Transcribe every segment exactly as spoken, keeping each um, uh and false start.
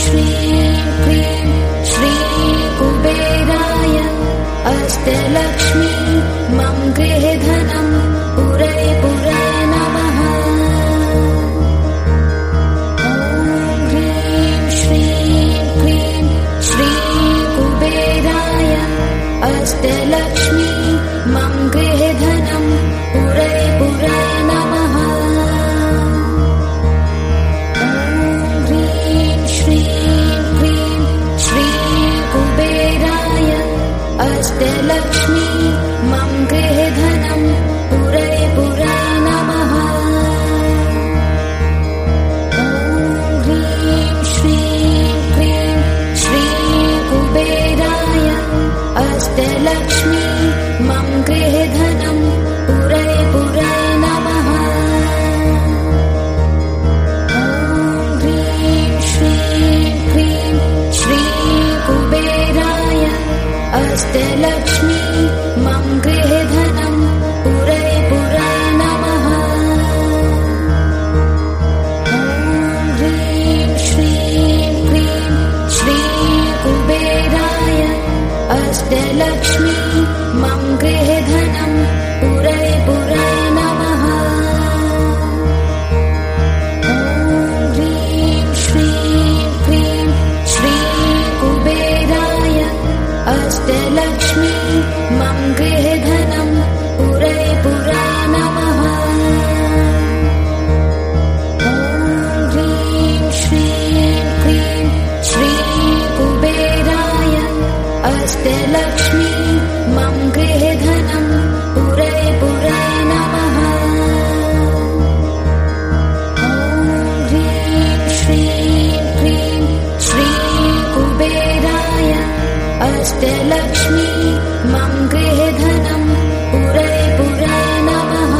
श्रीं क्लीं श्रीकुबेराय अष्टलक्ष्मी मम गृहे धनं पुरै पुरै नमः। ॐ ह्रीं श्रीं क्लीं श्रीकुबेराय अष्टलक्ष्मी मम गृहे धनं पुरै पुरै नमः। ॐ ह्रीं श्रीं क्लीं श्रीकुबेराय अष्टलक्ष्मी मम गृहे धनं पुरै पुरै नमः। ॐ ह्रीं श्रीं क्लीं श्रीकुबेराय अष्टलक्ष्मी मम गृहे धनं पुरै पुरै नमः। ॐ ह्रीं श्रीं क्लीं श्रीकुबेराय अष्टलक्ष्मी मम गृहे धनं पुरै पुरै नमः। ॐ ह्रीं श्रीं क्लीं श्रीकुबेराय अष्टलक्ष्मी मम गृहे धनं पुरै पुरै नमः। ॐ ह्रीं श्रीं क्लीं श्रीकुबेराय अष्टलक्ष्मी मम गृहे धनं पुरै पुरै नमः। ॐ ह्रीं श्रीं क्लीं श्रीकुबेराय अष्टलक्ष्मी मम गृहे धनं पुरै पुरै नमः। ॐ ह्रीं श्रीं क्लीं श्रीकुबेराय अष्टलक्ष्मी मम गृहे धनं पुरै पुरै नमः।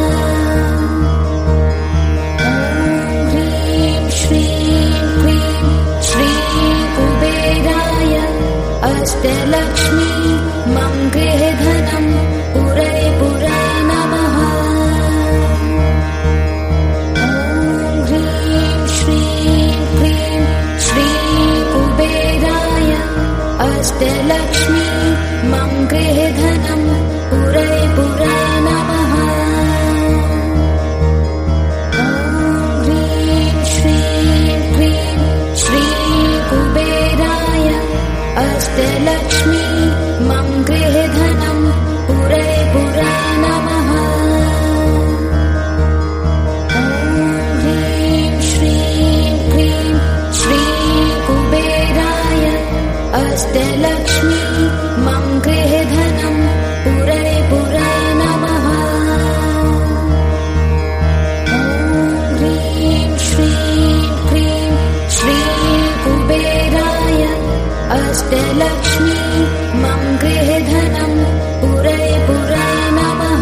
ॐ ह्रीं श्रीं क्लीं श्रीकुबेराय अष्टलक्ष्मी मम गृहे धनं पुरै पुरै नमः। ॐ ह्रीं श्रीं क्लीं श्रीकुबेराय अष्टलक्ष्मी मम गृहे धनं पुरै पुरै नमः। ॐ ह्रीं श्रीं क्लीं श्रीकुबेराय अष्टलक्ष्मी मम गृहे धनं पुरै पुरै नमः। ॐ ह्रीं श्रीं क्लीं श्रीकुबेराय अष्टलक्ष्मी मम गृहे धनं पुरै पुरै नमः। ॐ ह्रीं श्रीं क्लीं श्रीकुबेराय अष्टलक्ष्मी मम गृहे धनं पुरै पुरै नमः।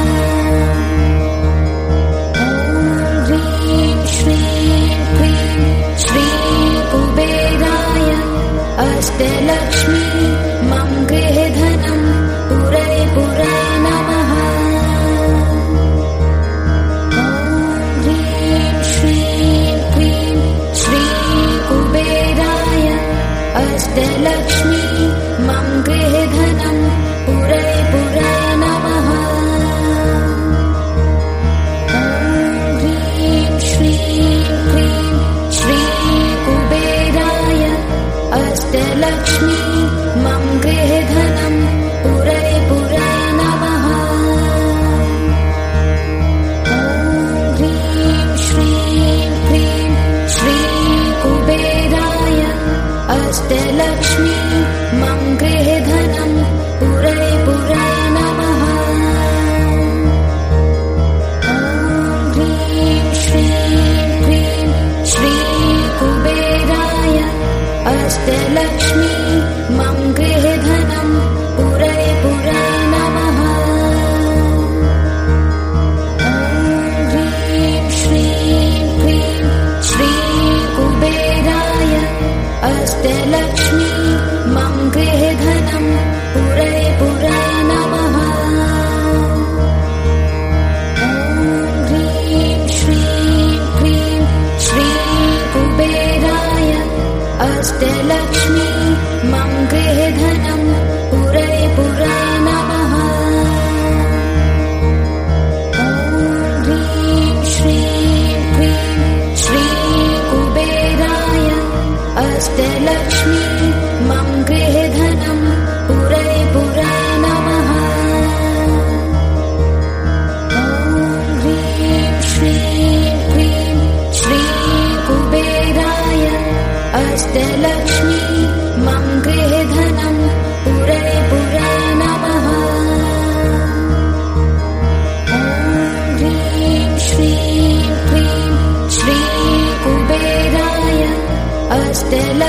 ॐ ह्रीं श्रीं क्लीं श्रीकुबेराय अष्टलक्ष्मी मम गृहे धनं पुरै पुरै नमः। ॐ ह्रीं श्रीं क्लीं श्रीकुबेराय अष्टलक्ष्मी मम गृहे धनं पुरै पुरै नमः। ॐ ह्रीं श्रीं क्लीं श्रीकुबेराय अष्टलक्ष्मी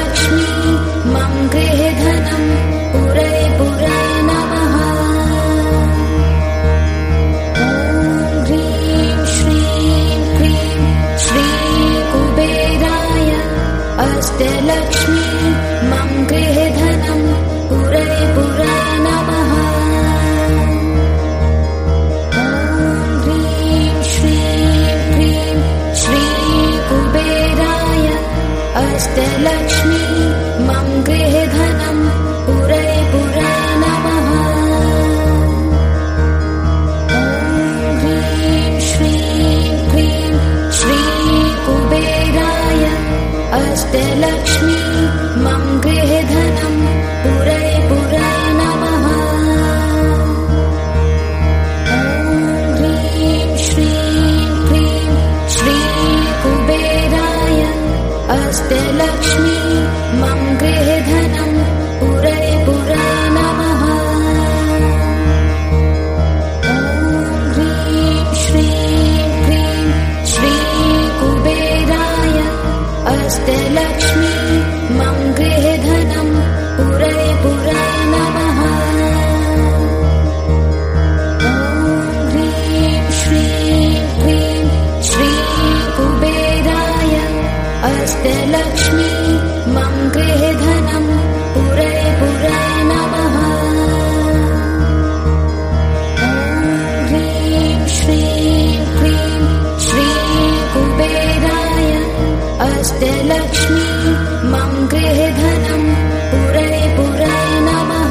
अष्टलक्ष्मी मम गृहे धनं पुरे पुरे नमः। ॐ ह्रीं श्रीं क्रीं श्रीकुबेराय अष्टलक्ष्मी मम गृहे धनं पुरे पुरे नमः। ॐ ह्रीं श्रीं क्रीं श्रीकुबेराय अष्टलक्ष्मी मम गृहे धनं पुरे पुरे नमः। ॐ ह्रीं श्रीं क्रीं श्रीकुबेराय अष्टलक्ष्मी मम गृहे धनं पुरे पुरे नमः। ॐ ह्रीं श्रीं क्रीं श्रीकुबेराय अष्टलक्ष्मी मम गृहे धनं पुरे पुरे नमः। ॐ ह्रीं श्रीं क्रीं श्रीकुबेराय अष्टलक्ष्मी मम गृहे धनं पुरे पुरे नमः। ॐ ह्रीं श्रीं क्रीं श्रीकुबेराय अष्टलक्ष्मी मम गृहे धनं पुरे पुरे नमः। ॐ ह्रीं श्रीं क्रीं श्रीकुबेराय अष्टलक्ष्मी मम गृहे धनं पुरे पुरे नमः।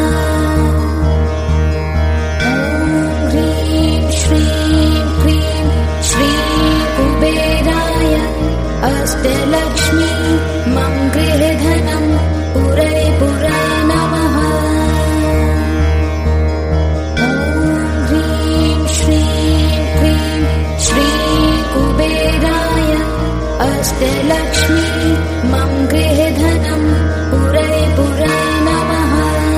ॐ ह्रीं श्रीं क्रीं श्रीकुबेराय अष्टलक्ष्मी मम गृहे धनं पुरे पुरे नमः। ॐ ह्रीं श्रीं क्रीं श्रीकुबेराय अष्टलक्ष्मी मम गृहे धनं पुरे पुरे नमः।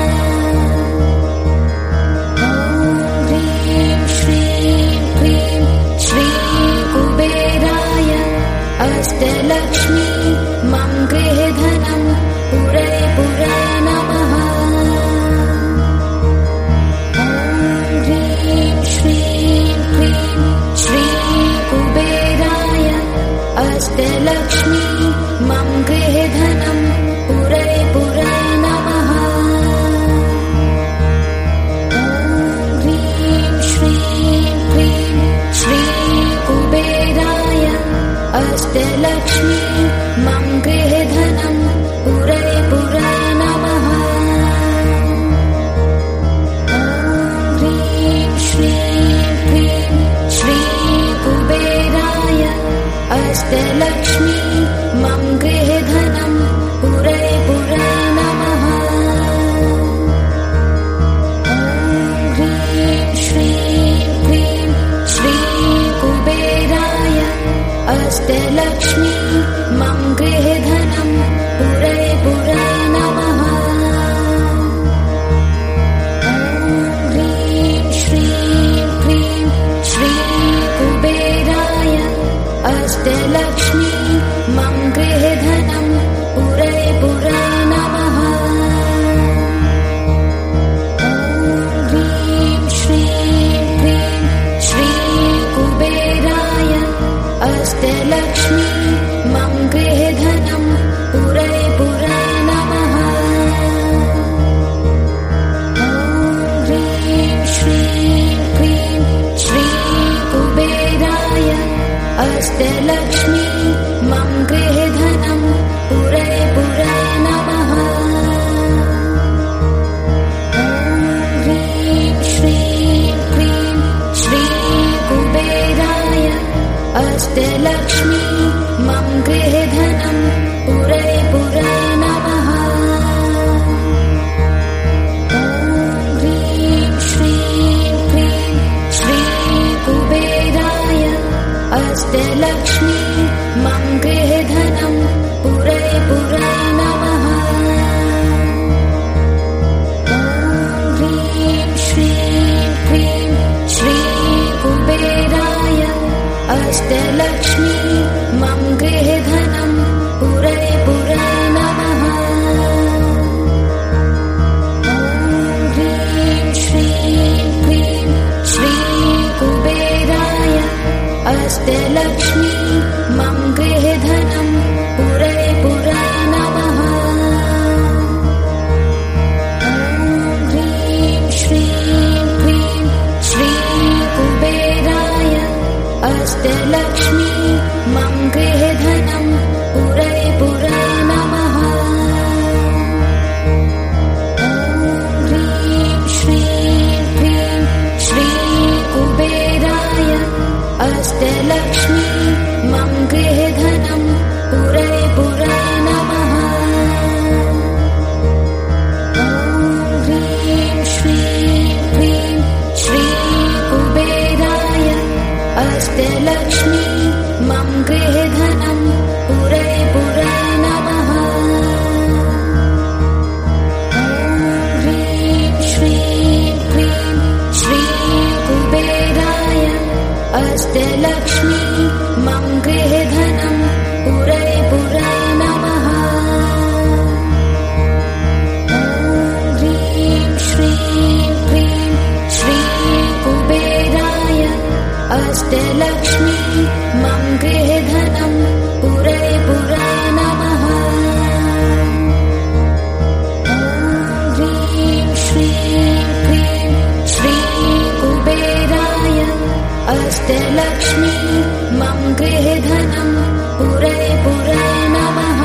ॐ ह्रीं श्रीं क्रीं श्रीकुबेराय अष्टलक्ष्मी मम गृहे धनं पुरे पुरे नमः। ॐ ह्रीं श्रीं क्रीं श्रीकुबेराय अष्टलक्ष्मी मम गृहे धनं पुरे पुरे नमः। ॐ ह्रीं श्रीं क्रीं श्रीकुबेराय अष्टलक्ष्मी मम गृहे धनं पुरे पुरे नमः। ॐ ह्रीं श्रीं क्रीं श्रीकुबेराय अष्टलक्ष्मी मम गृहे धनं पुरे पुरे नमः। ॐ ह्रीं श्रीं क्रीं श्रीकुबेराय अष्टलक्ष्मी मम गृहे धनं पुरे पुरे नमः। ॐ ह्रीं श्रीं क्रीं श्रीकुबेराय अष्टलक्ष्मी मम गृहे धनं पुरे पुरे नमः। ॐ ह्रीं श्रीं क्रीं श्रीकुबेराय अष्टलक्ष्मी मम गृहे धनं पुरे पुरे नमः। ॐ ह्रीं श्रीं क्रीं श्रीकुबेराय अष्टलक्ष्मी मम गृहे धनं पुरे पुरे नमः। ॐ ह्रीं श्रीं क्रीं श्रीकुबेराय अष्टलक्ष्मी मम गृहे धनं पुरे पुरे नमः। ॐ ह्रीं श्रीं क्रीं श्रीकुबेराय अष्टलक्ष्मी मम गृहे धनं पुरे पुरे नमः। ॐ ह्रीं श्रीं क्रीं श्रीकुबेराय अष्टलक्ष्मी मम गृहे धनं पुरे पुरे नमः। धनं पुरै पुरै नमः।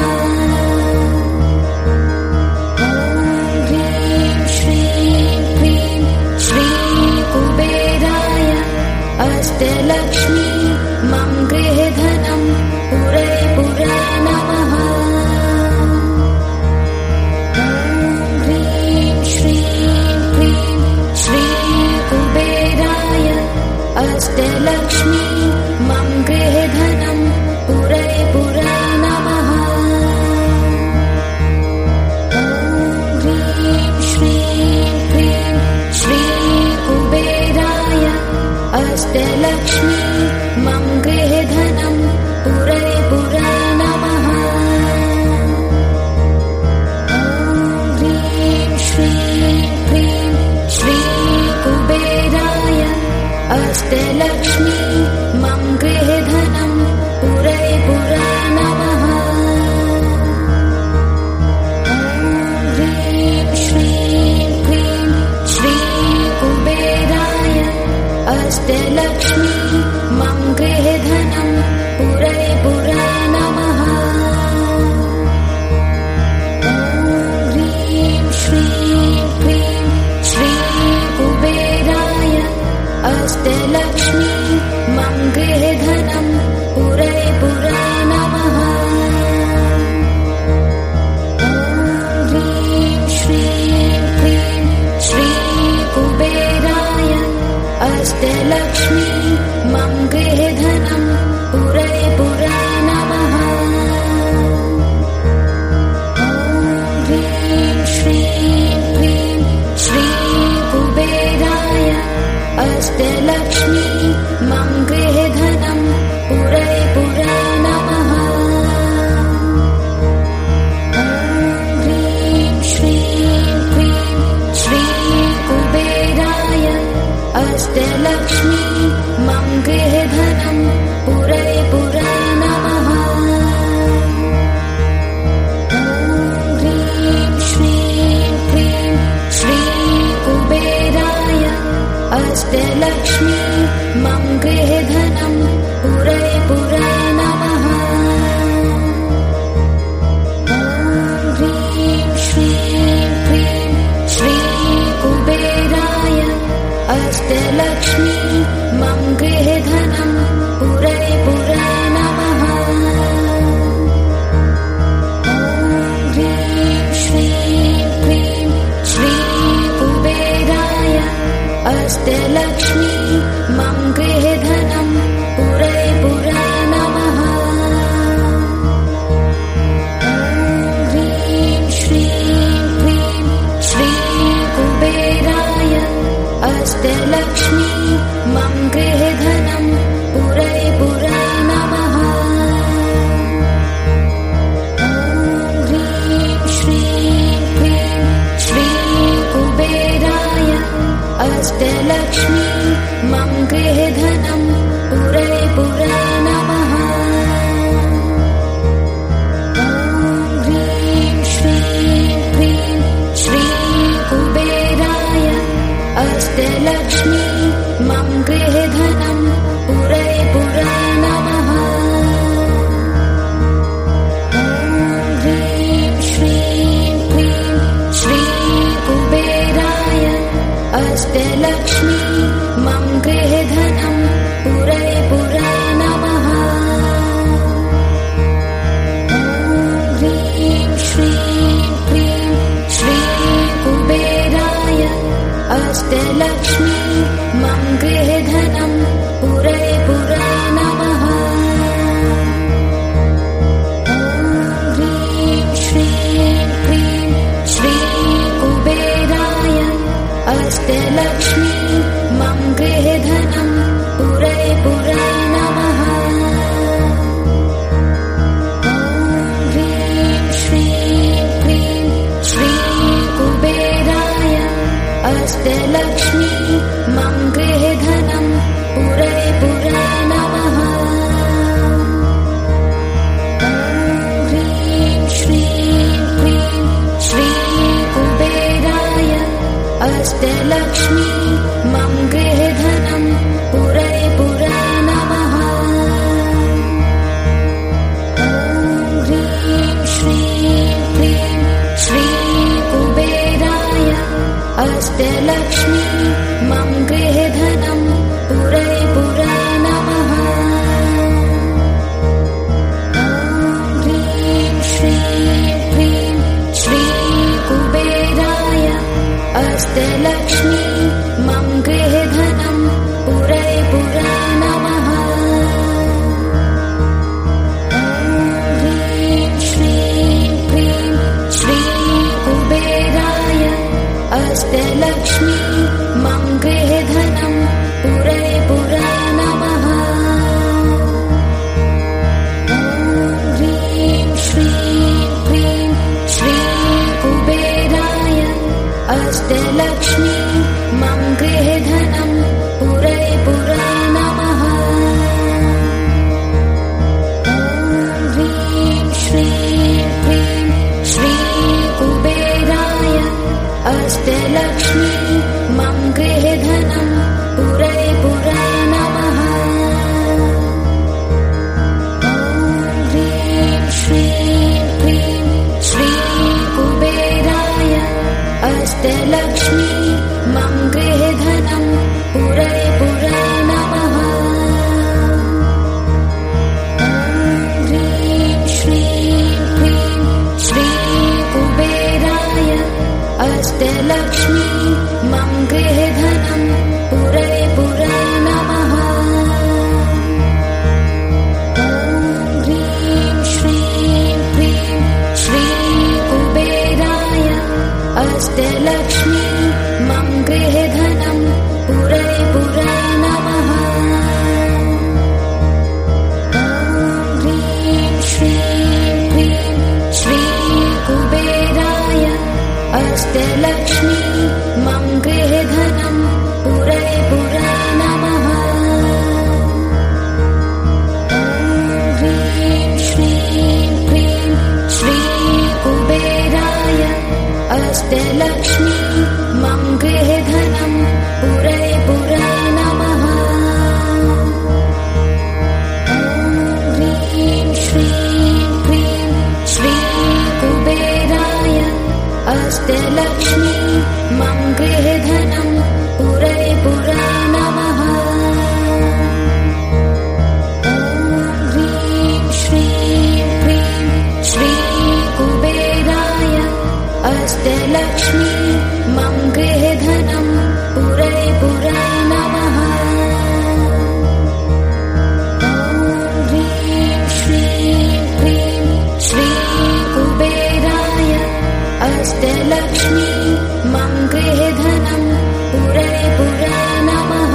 अष्टलक्ष्मी मम गृहे धनं पुरै पुरै नमः। ॐ ह्रीं श्रीं क्लीं श्रीकुबेराय अष्टलक्ष्मी मम गृहे धनं पुरै पुरै नमः। ॐ ह्रीं श्रीं क्लीं श्रीकुबेराय अष्टलक्ष्मी मम गृहे धनं पुरै पुरै नमः। ॐ ह्रीं श्रीं क्लीं श्रीकुबेराय अष्टलक्ष्मी मम गृहे धनं पुरै पुरै नमः। ॐ ह्रीं श्रीं क्लीं श्रीकुबेराय अष्टलक्ष्मी मम गृहे धनं पुरै पुरै नमः। ॐ ह्रीं श्रीं क्लीं श्रीकुबेराय अष्टलक्ष्मी मम गृहे धनं पुरै पुरै नमः। ॐ ह्रीं श्रीं क्लीं श्रीकुबेराय अष्टलक्ष्मी मम गृहे धनं पुरै पुरै नमः। ॐ ह्रीं श्रीं क्लीं श्रीकुबेराय अष्टलक्ष्मी मम गृहे धनं पुरै पुरै नमः। ॐ ह्रीं श्रीं क्लीं श्रीकुबेराय अष्टलक्ष्मी मम गृहे धनं पुरै पुरै नमः। ॐ ह्रीं श्रीं क्लीं श्रीकुबेराय अष्टलक्ष्मी मम गृहे धनं पुरै पुरै नमः। ॐ ह्रीं श्रीं क्लीं श्रीकुबेराय अष्टलक्ष्मी मम गृहे धनं पुरै पुरै नमः। ॐ ह्रीं श्रीं क्लीं श्रीकुबेराय अष्टलक्ष्मी मम गृहे धनं पुरै पुरै नमः। ॐ ह्रीं श्रीं क्लीं श्रीकुबेराय अष्टलक्ष्मी मम गृहे धनं पुरै पुरै नमः। ॐ ह्रीं श्रीं क्लीं श्रीकुबेराय अष्टलक्ष्मी मम गृहे धनं पुरै पुरै नमः। ॐ ह्रीं श्रीं क्लीं श्रीकुबेराय अष्टलक्ष्मी मम गृहे धनं पुरै पुरै नमः। ॐ ह्रीं श्रीं क्लीं श्रीकुबेराय अष्टलक्ष्मी मम गृहे धनं पुरै पुरै नमः। ॐ ह्रीं श्रीं क्लीं श्रीकुबेराय अष्टलक्ष्मी मम गृहे धनं पुरै पुरै नमः। ॐ ह्रीं श्रीं क्लीं श्रीकुबेराय अष्टलक्ष्मी मम गृहे धनं पुरै पुरै नमः। ॐ ह्रीं श्रीं क्लीं श्रीकुबेराय अष्टलक्ष्मी मम गृहे धनं पुरै पुरै नमः। ॐ ह्रीं श्रीं क्लीं श्रीकुबेराय अष्टलक्ष्मी मम गृहे धनं अष्टलक्ष्मी मम गृहे धनं पुरै पुरै नमः। ॐ ह्रीं श्रीं क्लीं श्रीकुबेराय अष्टलक्ष्मी मम गृहे धनं पुरै पुरै नमः। ॐ ह्रीं श्रीं क्लीं श्रीकुबेराय अष्टलक्ष्मी मम गृहे धनं पुरै पुरै नमः। ॐ ह्रीं श्रीं क्लीं श्रीकुबेराय अष्टलक्ष्मी मम गृहे धनं पुरै पुरै नमः। ॐ ह्रीं श्रीं क्लीं श्रीकुबेराय अष्टलक्ष्मी मम गृहे धनं पुरै पुरै नमः। ॐ ह्रीं श्रीं क्लीं श्रीकुबेराय अष्टलक्ष्मी मम गृहे धनं पुरै पुरै नमः। ॐ ह्रीं श्रीं क्लीं श्रीकुबेराय अष्टलक्ष्मी मम गृहे धनं पुरै पुरै नमः। ॐ ह्रीं श्रीं क्लीं श्रीकुबेराय अष्टलक्ष्मी मम गृहे धनं पुरै पुरै नमः। ॐ ह्रीं श्रीं क्लीं श्रीकुबेराय अष्टलक्ष्मी मम गृहे धनं पुरै पुरै नमः। ॐ ह्रीं श्रीं क्लीं श्रीकुबेराय अष्टलक्ष्मी मम गृहे धनं पुरै पुरै नमः।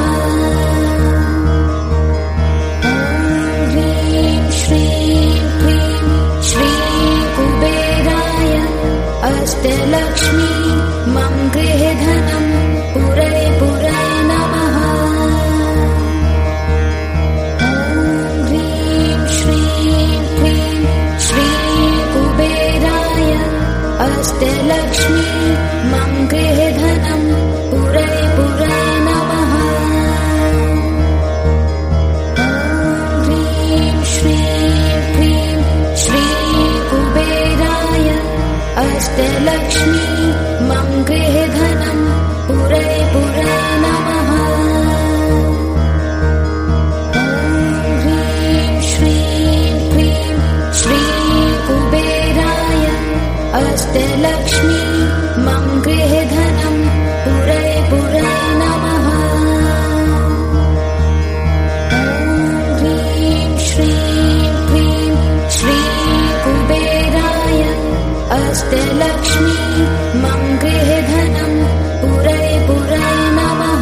ॐ ह्रीं श्रीं क्लीं श्रीकुबेराय अष्टलक्ष्मी मम गृहे धनं पुरै पुरै नमः। ॐ ह्रीं श्रीं क्लीं श्रीकुबेराय अष्टलक्ष्मी मम गृहे धनं पुरै पुरै नमः। ॐ ह्रीं श्रीं क्लीं श्रीकुबेराय अष्टलक्ष्मी मम गृहे धनं पुरै पुरै नमः। ॐ ह्रीं श्रीं क्लीं श्रीकुबेराय अष्टलक्ष्मी मम गृहे धनं पुरै पुरै नमः। ॐ ह्रीं श्रीं क्लीं श्रीकुबेराय अष्टलक्ष्मी मम गृहे धनं पुरै पुरै नमः।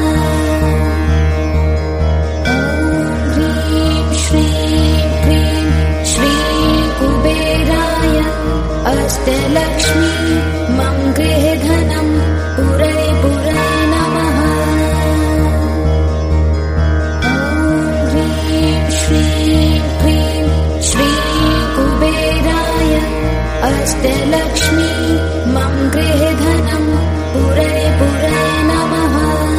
ॐ ह्रीं श्रीं क्लीं श्रीकुबेराय अष्टलक्ष्मी मम गृहे धनं पुरै पुरै नमः। ॐ ह्रीं श्रीं क्लीं श्रीकुबेराय अष्टलक्ष्मी मम गृहे धनं पुरै पुरै नमः।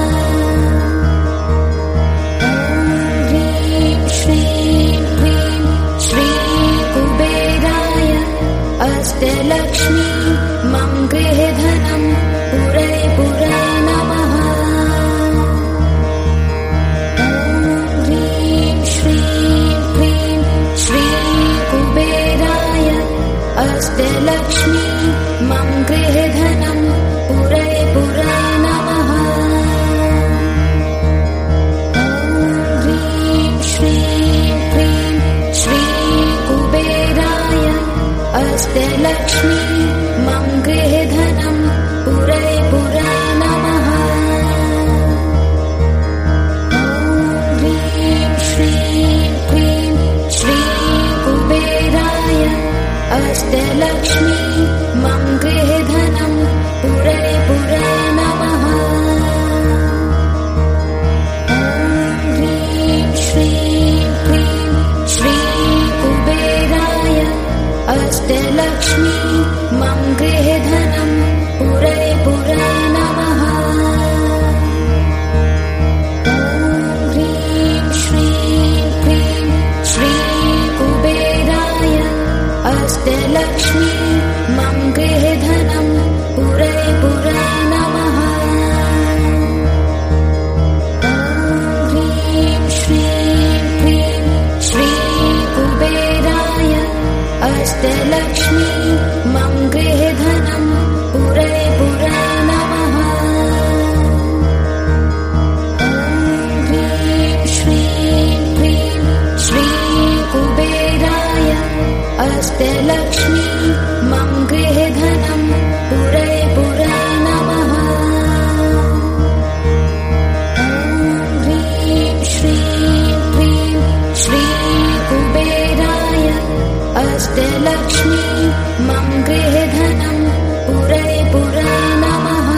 ॐ ह्रीं श्रीं क्लीं श्रीकुबेराय अष्टलक्ष्मी मम गृहे धनं पुरै पुरै नमः। ॐ ह्रीं श्रीं क्लीं श्रीकुबेराय अष्टलक्ष्मी मम गृहे धनं पुरै पुरै नमः। ॐ ह्रीं श्रीं क्लीं श्रीकुबेराय अष्टलक्ष्मी मम गृहे धनं पुरै पुरै नमः। ॐ ह्रीं श्रीं क्लीं श्रीकुबेराय अष्टलक्ष्मी मम गृहे धनं पुरै पुरै अष्टलक्ष्मी मम गृहे धनं पुरै पुरै नमः। ॐ ह्रीं श्रीं क्लीं श्रीकुबेराय अष्टलक्ष्मी मम गृहे धनं पुरै पुरै नमः। ॐ ह्रीं श्रीं क्लीं श्रीकुबेराय अष्टलक्ष्मी मम गृहे धनं पुरै पुरै नमः। ॐ ह्रीं श्रीं क्लीं श्रीकुबेराय अष्टलक्ष्मी मम गृहे धनं पुरै पुरै नमः। ॐ ह्रीं श्रीं क्लीं श्रीकुबेराय अष्टलक्ष्मी मम गृहे धनं पुरै पुरै नमः।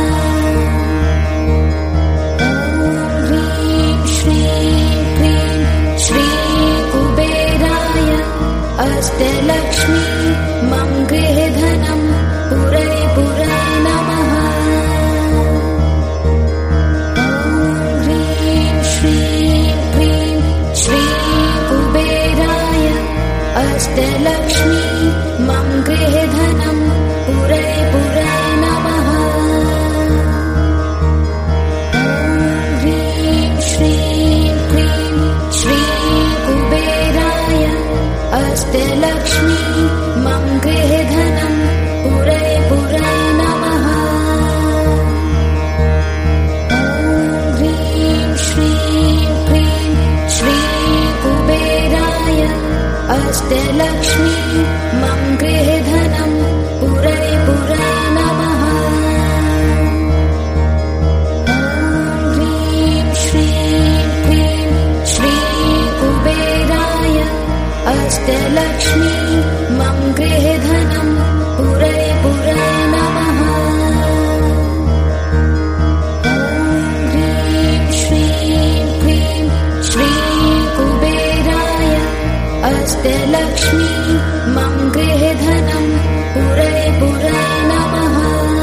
ॐ ह्रीं श्रीं क्लीं श्रीकुबेराय अष्टलक्ष्मी मम गृहे धनं पुरै पुरै नमः। ॐ ह्रीं श्रीं क्लीं श्रीकुबेराय अष्टलक्ष्मी मम गृहे धनं पुरै पुरै नमः। ॐ ह्रीं श्रीं क्लीं श्रीकुबेराय अष्टलक्ष्मी मम गृहे धनं पुरै पुरै नमः। ॐ ह्रीं श्रीं क्लीं श्रीकुबेराय अष्टलक्ष्मी मम गृहे धनं पुरै पुरै नमः। ॐ ह्रीं श्रीं क्लीं श्रीकुबेराय अष्टलक्ष्मी मम गृहे धनं पुरै पुरै नमः। ॐ ह्रीं श्रीं क्लीं श्रीकुबेराय अष्टलक्ष्मी मम गृहे धनं पुरै पुरै नमः।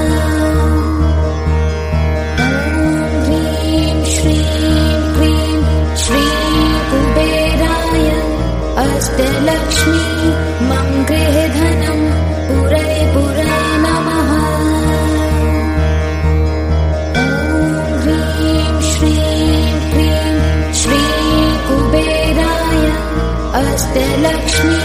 ॐ ह्रीं श्रीं क्लीं श्रीकुबेराय अष्टलक्ष्मी मम गृहे धनं पुरै पुरै नमः। ॐ ह्रीं श्रीं क्लीं श्रीकुबेराय अष्टलक्ष्मी